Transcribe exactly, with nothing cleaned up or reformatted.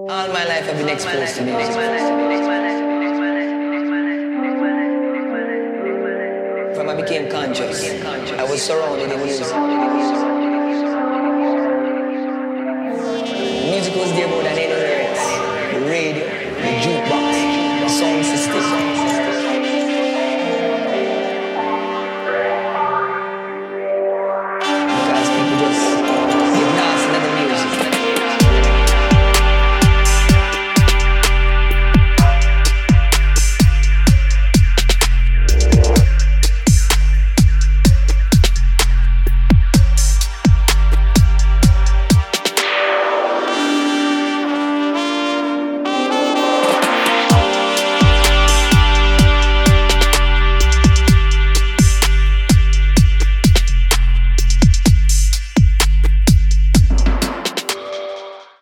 All my life I've been exposed to music. From I became conscious, I was surrounded in music. Music was there more than anything.